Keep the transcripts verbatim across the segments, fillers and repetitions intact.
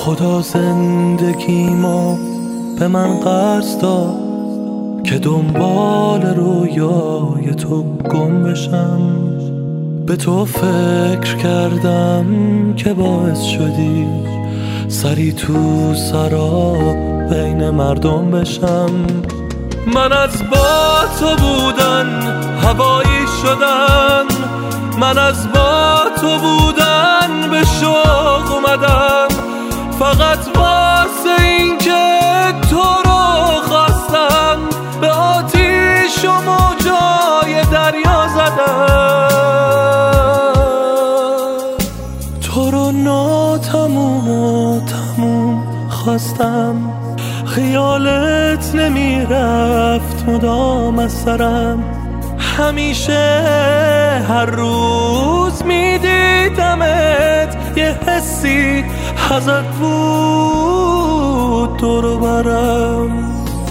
خدا زندگیمو به من قرض داد که دنبال رویای تو گم بشم. به تو فکر کردم که باعث شدی سری تو سراب بین مردم بشم. من از با تو بودن هوایی شدم، من از با تو بودن به شوق اومدم، فقط واسه این که تو رو خواستم به آتیش و موجای دریا زدم. تو رو ناتموم و تموم خواستم، خیالت نمیرفت مدام از سرم. همیشه هر روز میدیدمت، یه حسی ازت بود دور و برم.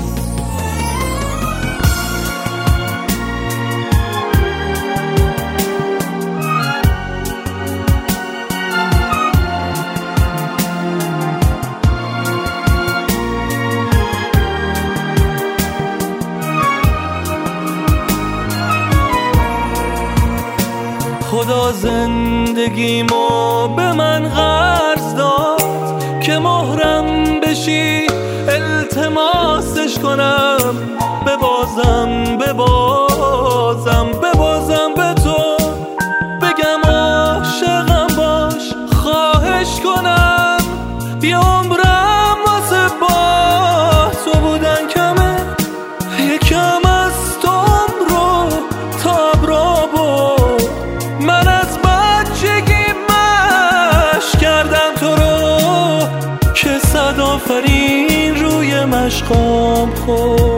خدا زندگیمو به من قرض داد که مهرم بشی، التماسش کنم ببازم ببازم ببازم به تو، بگم عاشقم باش خواهش کنم. یه عمرم واسه با تو بودن کمه، یکم از تو عمرو تاب را برد. من از بچگی مشق کردم تو رو که صد آفرین روی مشقام خورد.